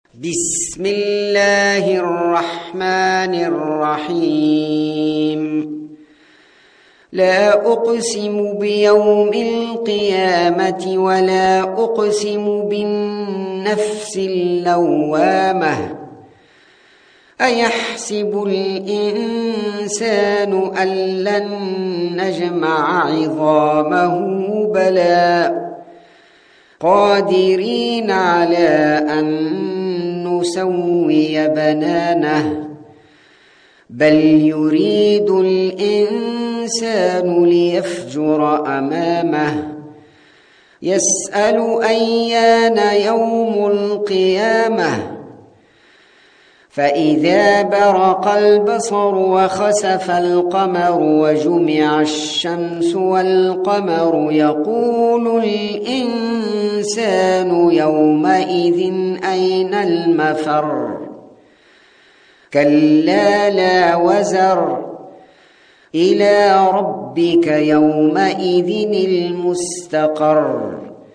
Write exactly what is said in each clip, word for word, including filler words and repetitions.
بسم الله الرحمن الرحيم لا أقسم بيوم القيامة ولا أقسم بالنفس اللوامة أيحسب الإنسان أن لن نجمع عظامه بلى قادرين على أن نسوي بنانه بل يريد الإنسان ليفجر أمامه يسأل أيان يوم القيامة فإذا برق البصر وخسف القمر وجمع الشمس والقمر يقول الإنسان يومئذ أين المفر كلا لا وزر إلى ربك يومئذ المستقر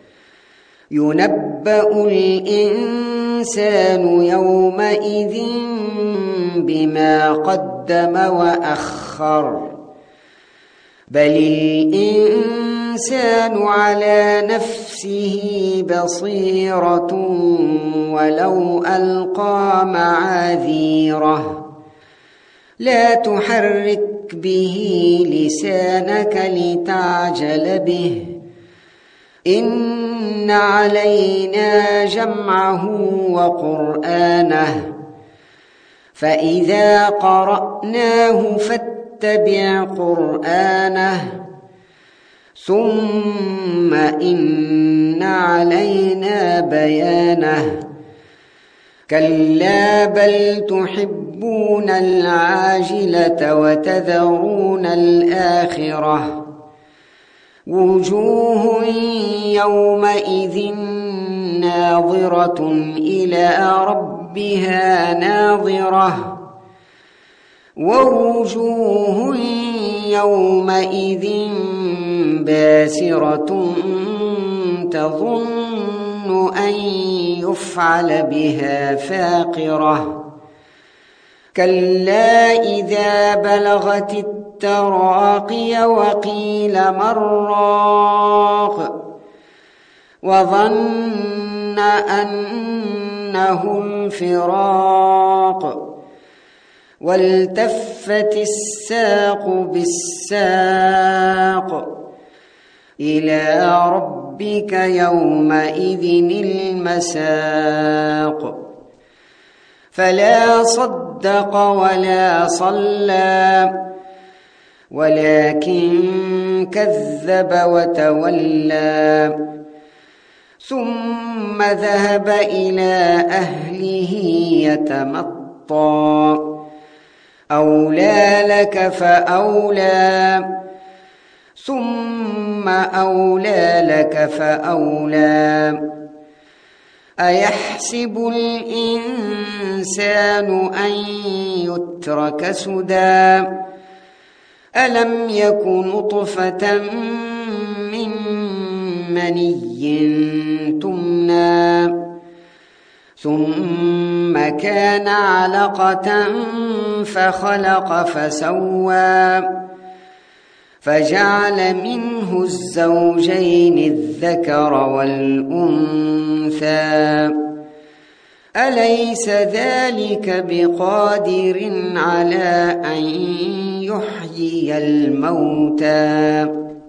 ينبأ الإنسان يومئذ بما قدم وأخر بل الإنسان على نفسه بصيرة ولو ألقى معاذيره لا تحرك به لسانك لتعجل به إن علينا جمعه وقرآنه فإذا قرأناه فاتبع قرآنه ثم إن علينا بيانه كلا بل تحبون العاجلة وتذرون الآخرة وجوه يومئذ ناظرة إلى ربها ناظرة ووجوه يومئذ باسرة تظن أن يفعل بها فاقرة كلا إذا بلغت التراقي وقيل من راق وظن أنه الفراق والتفت الساق بالساق إلى ربك يومئذ المساق فلا صدق ولا صلى ولكن كذب وتولى ثم ذهب إلى أهله يتمطى أولى لك فأولى ثم أولى لك فأولى أيحسب الإنسان أن يترك سدى ألم يك نطفة من مني تمنى ثم كان علقة فخلق فسوى فجعل منه الزوجين الذكر والأنثى أليس ذلك بقادر على أن يحيي الموتى